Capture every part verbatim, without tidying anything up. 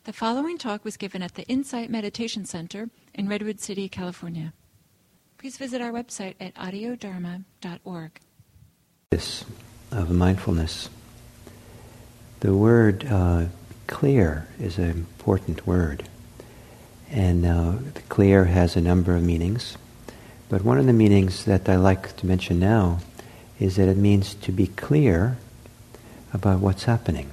The following talk was given at the Insight Meditation Center in Redwood City, California. Please visit our website at audio dharma dot org. This of mindfulness. The word uh, clear is an important word. And uh, clear has a number of meanings. But one of the meanings that I like to mention now is that it means to be clear about what's happening.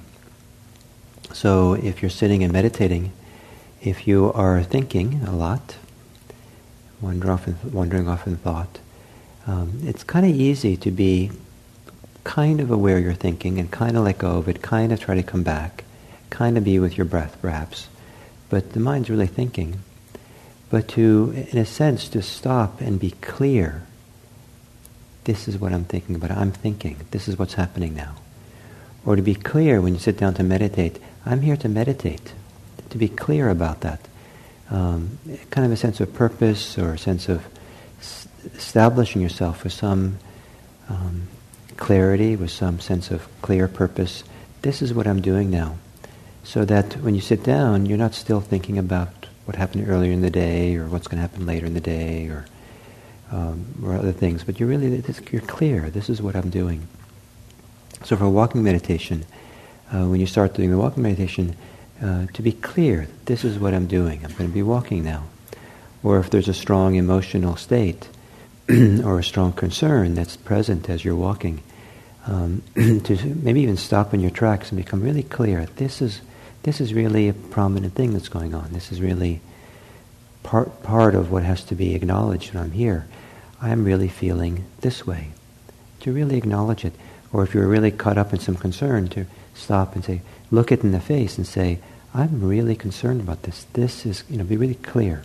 So if you're sitting and meditating, if you are thinking a lot, wandering off in, wandering off in thought, um, it's kind of easy to be kind of aware you're thinking and kind of let go of it, kind of try to come back, kind of be with your breath perhaps. But the mind's really thinking. But to, in a sense, to stop and be clear, this is what I'm thinking about, I'm thinking, this is what's happening now. Or to be clear when you sit down to meditate, I'm here to meditate. To be clear about that. Um, kind of a sense of purpose or a sense of s- establishing yourself with some um, clarity, with some sense of clear purpose. This is what I'm doing now. So that when you sit down, you're not still thinking about what happened earlier in the day or what's going to happen later in the day or, um, or other things. But you're really, you're clear. This is what I'm doing. So for walking meditation, uh, when you start doing the walking meditation, uh, to be clear, this is what I'm doing. I'm going to be walking now. Or if there's a strong emotional state or a strong concern that's present as you're walking, um, to maybe even stop in your tracks and become really clear. This is this is really a prominent thing that's going on. This is really part part of what has to be acknowledged when I'm here. I'm really feeling this way. To really acknowledge it. Or if you're really caught up in some concern, to stop and say, look it in the face and say, I'm really concerned about this. This is, you know, be really clear.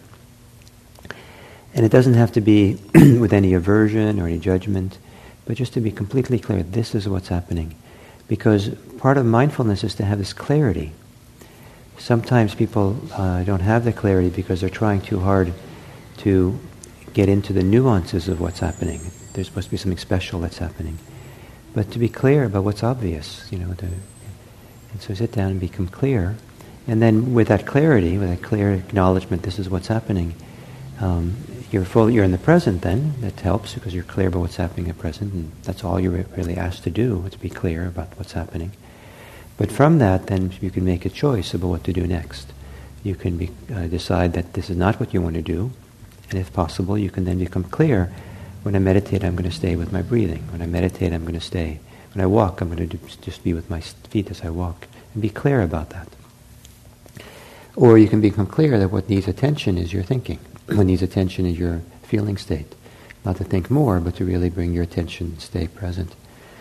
And it doesn't have to be with any aversion or any judgment, but just to be completely clear, this is what's happening. Because part of mindfulness is to have this clarity. Sometimes people uh, don't have the clarity because they're trying too hard to get into the nuances of what's happening. There's supposed to be something special that's happening. But to be clear about what's obvious, you know, to, and so sit down and become clear. And then with that clarity, with that clear acknowledgement, this is what's happening, um, you're full, you're in the present then. That helps because you're clear about what's happening at present, and that's all you're really asked to do, is to be clear about what's happening. But from that, then you can make a choice about what to do next. You can be, uh, decide that this is not what you want to do, and if possible, you can then become clear. When I meditate, I'm going to stay with my breathing. When I meditate, I'm going to stay. When I walk, I'm going to do, just be with my feet as I walk, and be clear about that. Or you can become clear that what needs attention is your thinking. What needs attention is your feeling state. Not to think more, but to really bring your attention and stay present.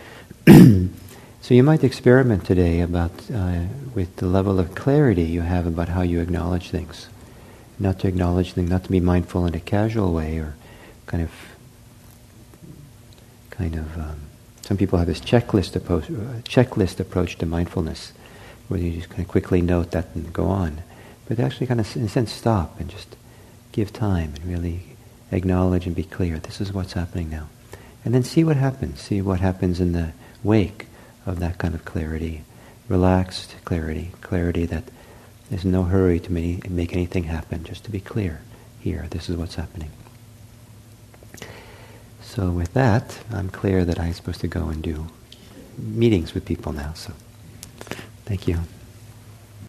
So you might experiment today about uh, with the level of clarity you have about how you acknowledge things. Not to acknowledge things, not to be mindful in a casual way or kind of kind of um, some people have this checklist approach, uh, checklist approach to mindfulness, where you just kind of quickly note that and go on. But actually kind of, in a sense, stop and just give time and really acknowledge and be clear. This is what's happening now. And then see what happens. See what happens in the wake of that kind of clarity. Relaxed clarity. Clarity that there's no hurry to make, make anything happen. Just to be clear. Here, this is what's happening. So with that, I'm clear that I'm supposed to go and do meetings with people now. So thank you.